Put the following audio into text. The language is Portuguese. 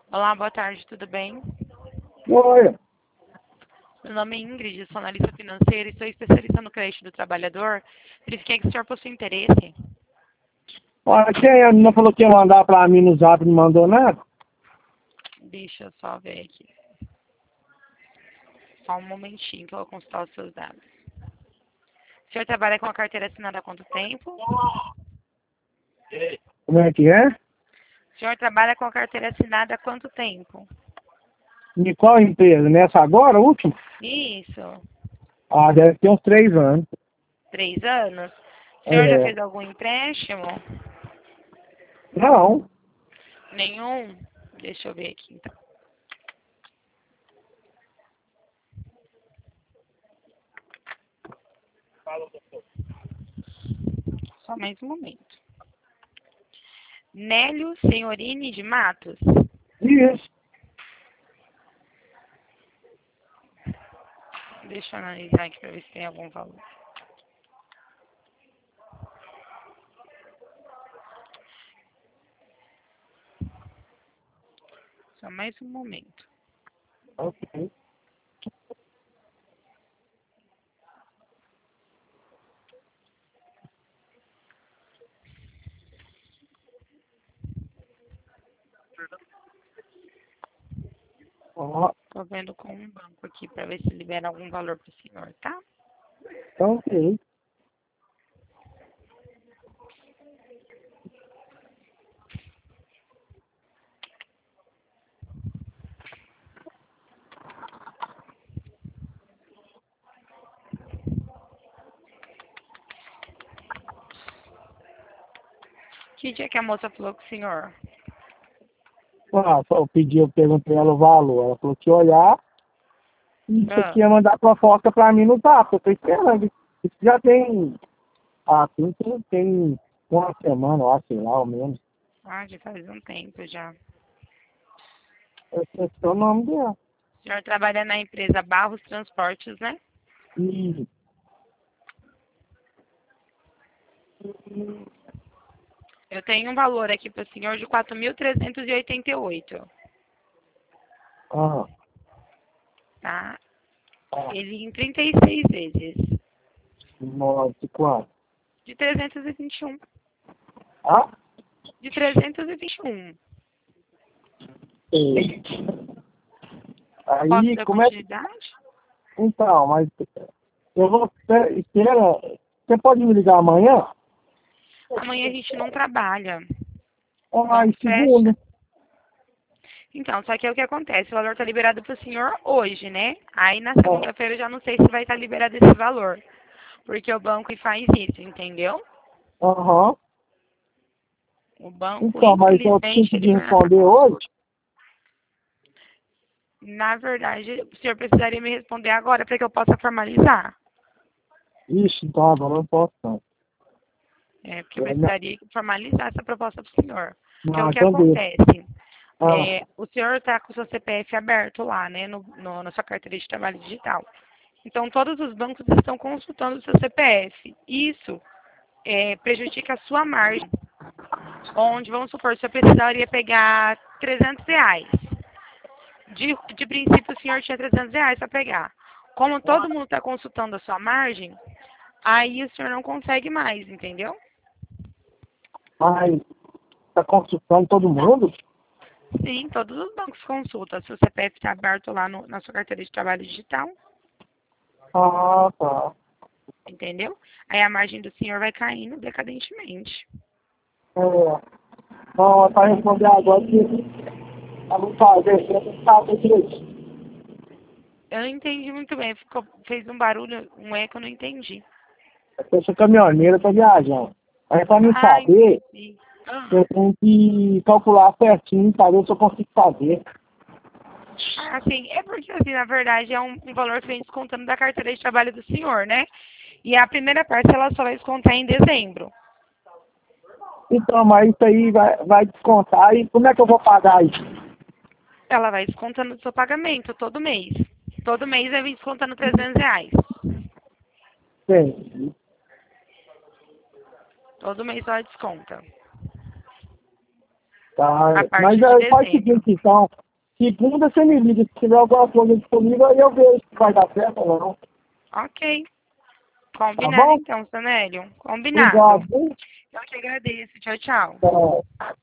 Olá, boa tarde, tudo bem? Oi, Meu nome é Ingrid, sou analista financeira e sou especialista no crédito do trabalhador. Verifiquei que o senhor possui interesse. olha, quem a menina falou que ia mandar pra mim no zap, não mandou nada? Deixa eu só ver aqui. Só um momentinho que eu vou consultar os seus dados. O senhor trabalha com a carteira assinada há quanto tempo? Como é que é? O senhor trabalha com a carteira assinada há quanto tempo? De qual empresa? Nessa agora, última? Isso, Ah, deve ter uns 3 anos. 3 anos. O senhor já É, fez algum empréstimo? não, Nenhum? Deixa eu ver aqui então. Só mais um momento. Nélio Senhorini de Matos? isso. Deixa eu analisar aqui para ver se tem algum valor. Só mais um momento. Ok. Ó, Tô vendo com um banco aqui para ver se libera algum valor para o senhor, tá? então, ok. Que dia que a moça falou com o senhor? Ah, só eu perguntei ela o valor. Ela falou que ia olhar e isso aqui Ah, ia mandar proposta pra mim no zap. Eu tô esperando. Isso já tem, tem uma semana, eu acho, sei lá, ao menos. já faz um tempo já. Eu sei o nome dela. O senhor trabalha na empresa Barros Transportes, né? E, Eu tenho um valor aqui para o senhor de 4.388, ah, tá? ah, Ele em 36 vezes, 9, 4. de 321. Ah? De 321. E, Posso aí, dar como é que. continuidade? Então, mas eu vou. Espera, você pode me ligar amanhã? Amanhã a gente não trabalha. O Ah, banco e fecha. segunda. Então, só que é o que acontece, o valor está liberado para o senhor hoje, né? Aí na Ah, segunda-feira eu já não sei se vai estar liberado esse valor, porque o banco faz isso, entendeu? aham. O banco, Então, mas eu tinha infelizmente, que ele te vai na responder conta. hoje? Na verdade, o senhor precisaria me responder agora para que eu possa formalizar. Ixi, então agora eu não posso não. É, porque eu Não, precisaria formalizar essa proposta para o senhor. Porque o não, que então deixa. acontece? Ah, O senhor está com o seu CPF aberto lá, né, na sua carteira de trabalho digital. Então, todos os bancos estão consultando o seu CPF. Isso prejudica a sua margem. Onde, vamos supor, o senhor precisaria pegar R$ 300. De princípio, o senhor tinha R$ 300 para pegar. Como todo mundo está consultando a sua margem, aí o senhor não consegue mais, entendeu? mas tá consultando todo mundo? Sim, todos os bancos consultam. Se o CPF está aberto lá na sua carteira de trabalho digital, Ah, tá. entendeu? Aí a margem do senhor vai caindo decadentemente. É, não, para responder agora que eu não fazer, eu não fazer direito. Eu não entendi muito bem, fez um barulho, um eco, eu não entendi. Eu sou caminhoneiro, eu tô viajando. Aí para mim Ah, saber, entendi. Ah, eu tenho que calcular certinho para ver se eu consigo fazer. sim, é porque, assim, na verdade, é um valor que vem descontando da carteira de trabalho do senhor, né? E a primeira parte ela só vai descontar em dezembro. Então, mas isso aí vai descontar. E como é que eu vou pagar isso? Ela vai descontando do seu pagamento todo mês. Todo mês vai vir descontando R$ 300. Sim. Todo mês ela desconta. Tá. a partir Mas de faz o dezembro. seguinte, então. Segunda você me liga. Se tiver alguma coisa disponível, aí eu vejo se vai dar certo ou não. Ok. Tá Combinado bom? então, Sanélio. Combinado. Obrigado, viu? Eu que agradeço. Tchau, tchau. Tá.